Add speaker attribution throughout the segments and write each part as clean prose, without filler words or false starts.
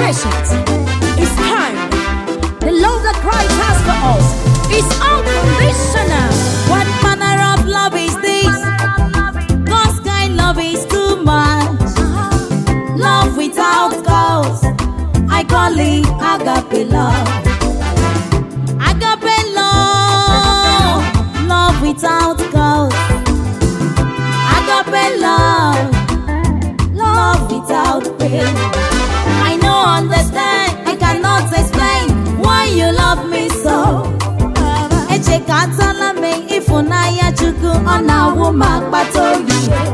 Speaker 1: patient, is kind. The love that Christ has for us is unconditional. What manner of love is this? God's kind love is too much. Love without cause, I call it agape love. Agape love, love without cause. Agape love, love without pain. I don't understand, I cannot explain why you love me so. Eche katala me ifunaya chuku ona wuma patoyi.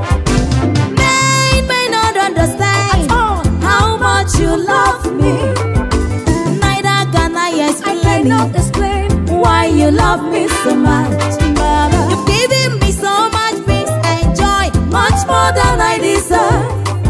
Speaker 1: May not understand how much you love me. Neither can I explain why you love me so much. You've given me so much peace and joy, much more than I deserve.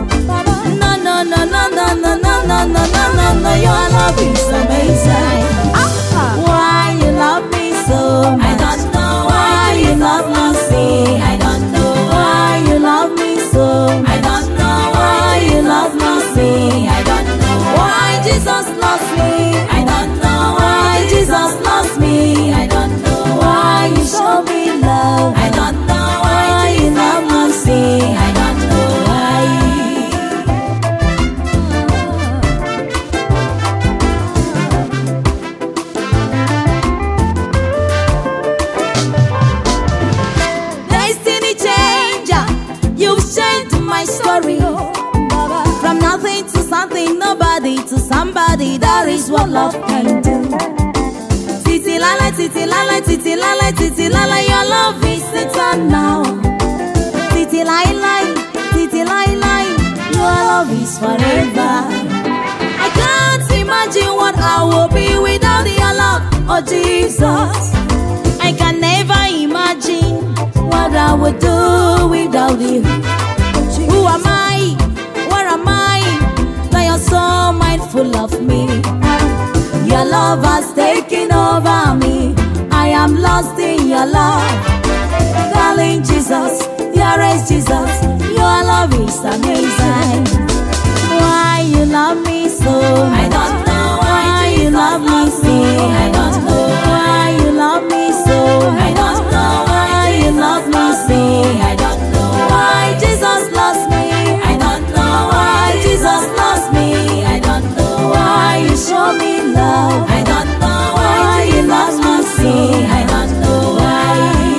Speaker 1: No, your love is amazing. Why you love me so much? I don't know why you love me. I don't know why you love me so. I don't know why you love me. I don't know why Jesus loves me. I don't know why Jesus loves me. I don't know why you show me love. I don't know why you love me. I don't know why. Destiny changer, you've changed my story. From nothing to something, nobody to somebody. That is what love can do. Titi lala, titi lala, titi lala, titi lala. Your love is eternal. Titi lai lai, titi lai lai. Your love is forever. I can't imagine what I will be without your love, oh Jesus. I can never imagine what I would do without you. Who am I? Where am I? That you're so mindful of me. Your love has taken over me. I am lost in your love. Darling Jesus, here is Jesus. Your love is amazing. Why you love me so? I don't know why you love me so. I don't know why you love me so. I don't know why you love me so. I don't know why Jesus loves me. I don't know why Jesus loves me. I don't know why you show me love. I don't know why you love me so. I don't know why.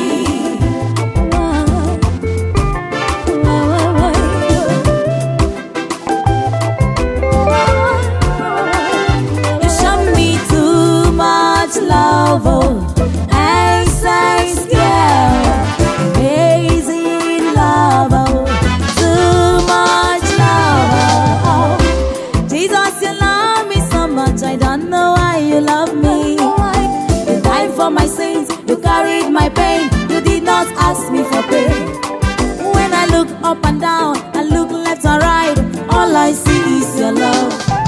Speaker 1: You show me too much love, oh, excess care, amazing love, oh, too much love, oh. Jesus, you love me so much, I don't know why you love me. You died for my sins, you carried my pain, you did not ask me for pay. When I look up and down, I look left and right, all I see is your love.